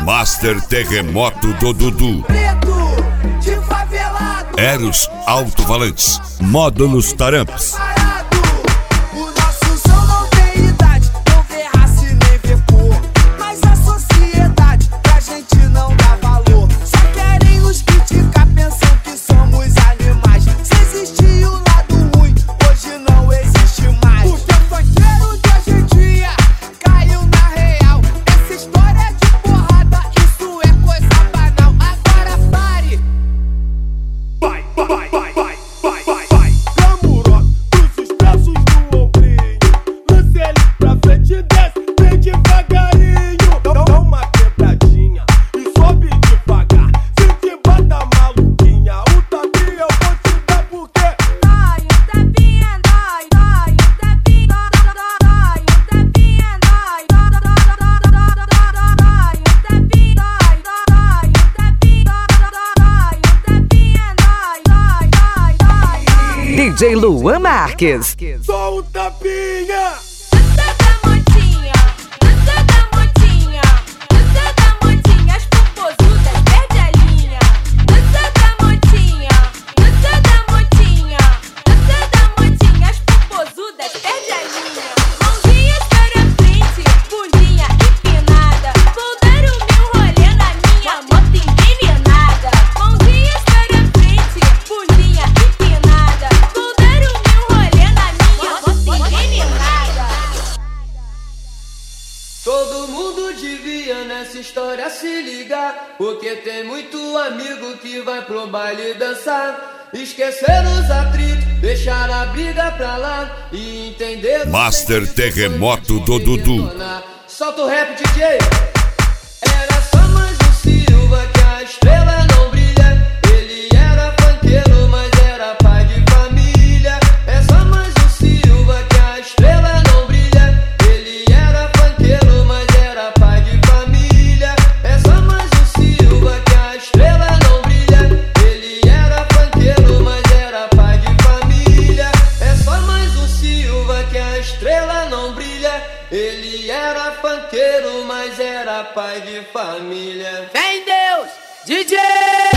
Master Terremoto do Dudu. Eros Alto-Falantes. Módulos Taramps. DJ Luan Marques. Só um tapinha! Todo mundo devia nessa história se ligar, porque tem muito amigo que vai pro baile dançar. Esquecer os atritos, deixar a briga pra lá e entender. Master Terremoto do Dudu. Solta o rap, DJ. Era só mais um Silva que a estrela não brilha. Ele era funkeiro, mas era pai de família. É só mais um Silva que a estrela não brilha. Ele era funkeiro, mas era pai de família. É só mais um Silva que a estrela não brilha. Ele era funkeiro, mas era pai de família. É só mais um Silva que a estrela não brilha. Ele era funkeiro, mas era pai de família. Vem Deus, DJ!